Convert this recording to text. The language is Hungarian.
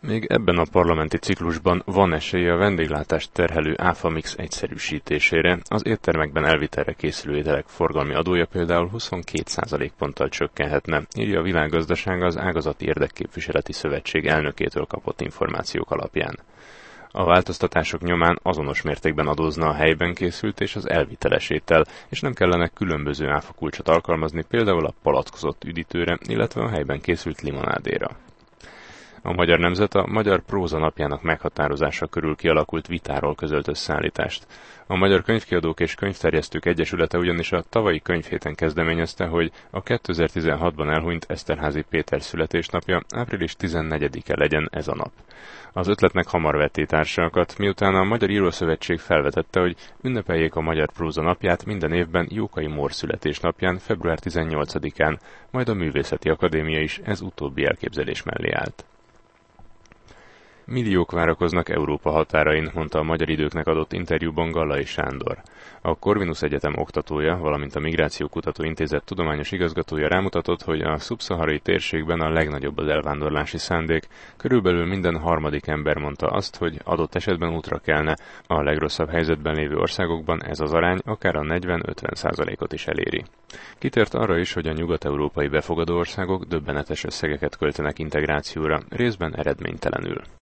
Még ebben a parlamenti ciklusban van esélye a vendéglátást terhelő áfamix egyszerűsítésére, az éttermekben elvitelre készülő ételek forgalmi adója például 22%-ponttal csökkenhetne, írja a Világgazdaság az Ágazati Érdekképviseleti Szövetség elnökétől kapott információk alapján. A változtatások nyomán azonos mértékben adózna a helyben készült és az elviteles étel, és nem kellene különböző áfakulcsot alkalmazni például a palackozott üdítőre, illetve a helyben készült limonádéra. A Magyar Nemzet a Magyar Próza napjának meghatározása körül kialakult vitáról közölt összeállítást. A Magyar Könyvkiadók és Könyvterjesztők Egyesülete ugyanis a tavalyi könyvhéten kezdeményezte, hogy a 2016-ban elhunyt Eszterházy Péter születésnapja április 14-e legyen ez a nap. Az ötletnek hamar vették társakat, miután a Magyar Írószövetség felvetette, hogy ünnepeljék a Magyar Próza napját minden évben Jókai Mór születésnapján, február 18-án, majd a Művészeti Akadémia is ez utóbbi elképzelés mellé állt. Milliók várakoznak Európa határain, mondta a Magyar Időknek adott interjúban Gallai Sándor. A Corvinus Egyetem oktatója, valamint a Migrációkutató Intézet tudományos igazgatója rámutatott, hogy a szubszaharai térségben a legnagyobb az elvándorlási szándék. Körülbelül minden harmadik ember mondta azt, hogy adott esetben útra kelne. A legrosszabb helyzetben lévő országokban ez az arány akár a 40-50%-ot is eléri. Kitért arra is, hogy a nyugat-európai befogadó országok döbbenetes összegeket költenek integrációra, részben eredménytelenül.